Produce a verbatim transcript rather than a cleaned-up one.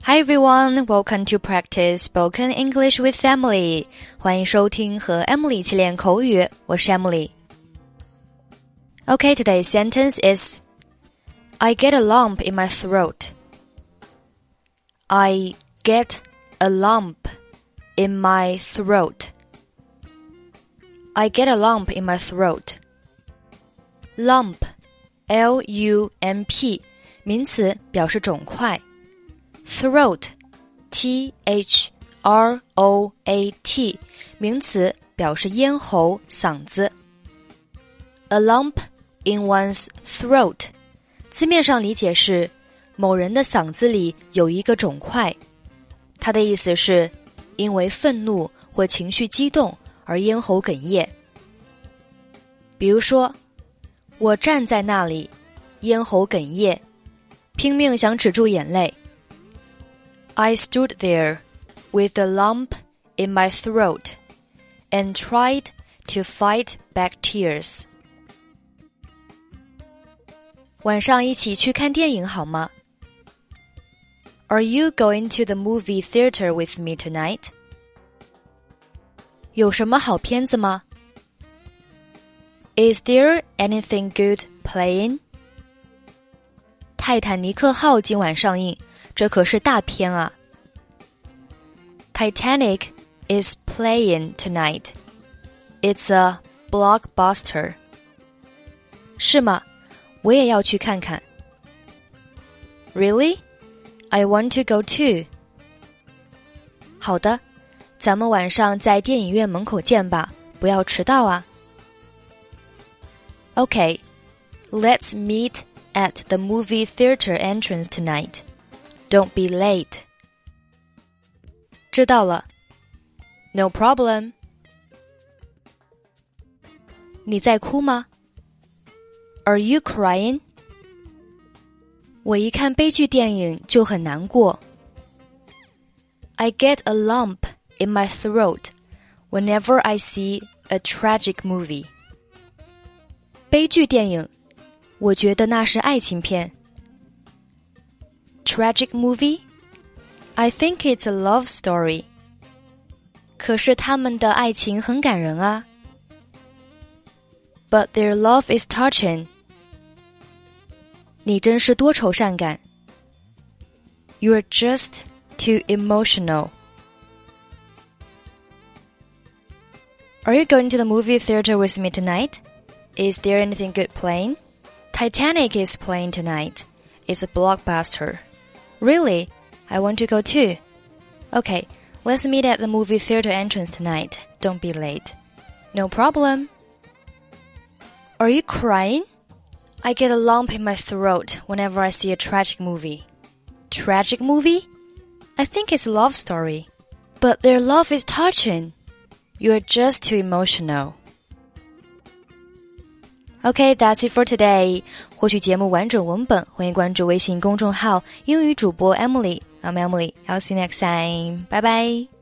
Hi everyone, welcome to practice spoken English with Emily. 欢迎收听和 Emily 一起练口语，我是 Emily. Okay, today's sentence is I get a lump in my throat. I get a lump in my throat. I get a lump in my throat. Lump, L U M P, 名词，表示肿块。Throat, T H R O A T, 名词，表示咽喉、嗓子。A lump in one's throat, 字面上理解是某人的嗓子里有一个肿块，它的意思是因为愤怒或情绪激动而咽喉哽咽。比如说，我站在那里，咽喉哽咽，拼命想止住眼泪。I stood there with a lump in my throat and tried to fight back tears. 晚上一起去看电影好吗？ Are you going to the movie theater with me tonight? 有什么好片子吗？ Is there anything good playing? 泰坦尼克号今晚上映，这可是大片啊。Titanic is playing tonight. It's a blockbuster. 是吗？我也要去看看。Really? I want to go too. 好的，咱们晚上在电影院门口见吧，不要迟到啊。Okay, let's meet at the movie theater entrance tonight. Don't be late. 知道了。No problem. 你在哭吗？ Are you crying? 我一看悲剧电影就很难过。I get a lump in my throat whenever I see a tragic movie. 悲剧电影，我觉得那是爱情片。Tragic movie? I think it's a love story. 可是他们的爱情很感人啊。But their love is touching. 你真是多愁善感。You're just too emotional. Are you going to the movie theater with me tonight? Is there anything good playing? Titanic is playing tonight. It's a blockbuster. Really? I want to go too. Okay, let's meet at the movie theater entrance tonight. Don't be late. No problem. Are you crying? I get a lump in my throat whenever I see a tragic movie. Tragic movie? I think it's a love story. But their love is touching. You're just too emotional.Okay, that's it for today. 获取节目完整文本，欢迎关注微信公众号英语主播 Emily. I'm Emily. I'll see you next time. Bye bye.